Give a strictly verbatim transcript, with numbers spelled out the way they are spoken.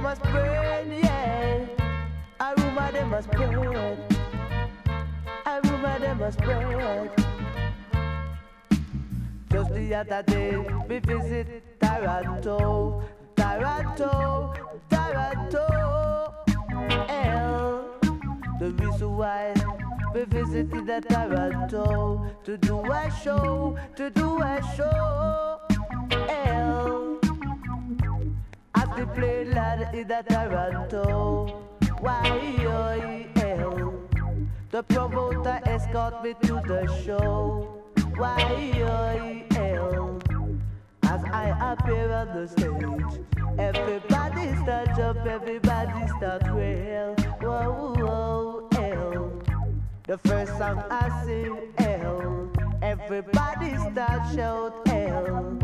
must spread, yeah. A rumor they must spread. A rumor they must spread. Just the other day, we visit Toronto, Toronto, Toronto. L. The reason why we visited the Toronto to do a show, to do a show. L. As they play loud in the Toronto. Y O L. The promoter escort me to the show. Y O L. As I appear on the stage, everybody start jump, everybody start wail. Whoa, whoa, L. The first song I sing, L. Everybody start shout, L.